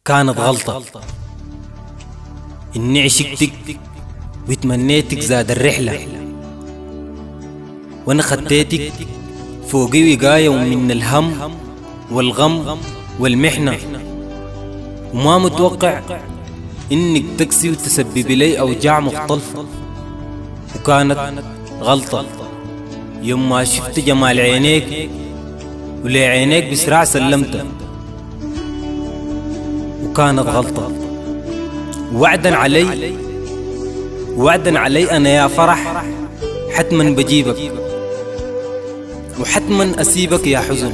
كانت غلطة إني عشقتك وتمنيتك زاد الرحلة، وأنا خديتك فوقي وقاية ومن الهم والغم والمحنة، وما متوقع إنك تكسي وتسبب لي أوجاع مختلفة. وكانت غلطة يوم ما شفت جمال عينيك ولعينيك بسرعة سلمت، وكانت غلطة. وعدا علي أنا يا فرح حتما بجيبك، وحتما أسيبك يا حزن.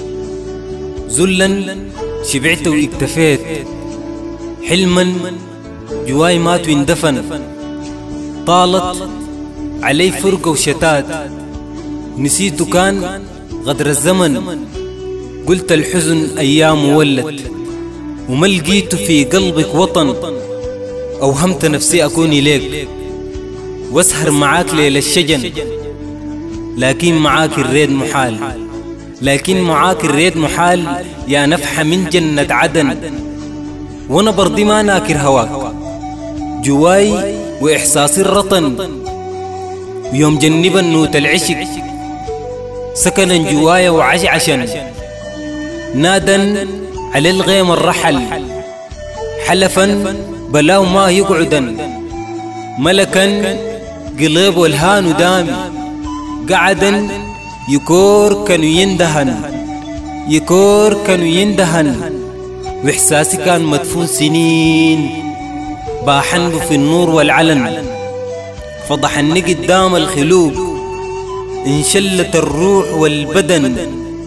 ذلا شبعت واكتفيت، حلما جواي مات واندفن. طالت علي فرقة وشتات، نسيت كان غدر الزمن. قلت الحزن أيام ولت، وما لقيت في قلبك وطن. أوهمت نفسي أكون إليك واسهر معاك ليل الشجن، لكن معاك الريد محال، لكن معاك الريد محال يا نفحة من جنة عدن. وانا برضي ما ناكر هواك جواي وإحساسي الرطن، ويوم جنبا نوت العشق سكنا جوايا وعشعشا. نادا على الغيم الرحل، حلفا بلاو ما يقعدا. ملكا قلب والهان دامي، قعدا يكور كانوا يندهن، يكور كانوا يندهن. وإحساسي كان مدفون سنين، باحن في النور والعلن. فضحني قدام الخلوق، انشلت الروح والبدن.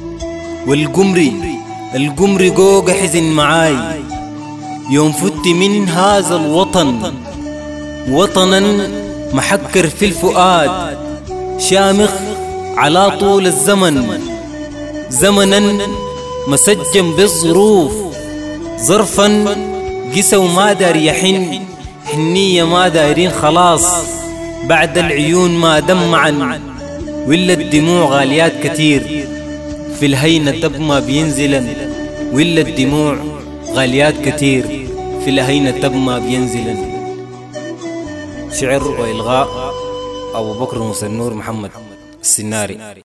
والقمري قوق حزن معاي يوم فت من هذا الوطن. وطنا محكر في الفؤاد، شامخ على طول الزمن. زمنا مسجم بالظروف، ظرفا قسى وما دار يحن. حنية ما دايرين خلاص بعد العيون ما دمعا، ولا الدموع غاليات كتير في الهينة تب ما بينزلن. ولا الدموع غاليات كتير في الهينة تب ما بينزلن. شعر وإلغاء أبو بكر موسى النور محمد السناري.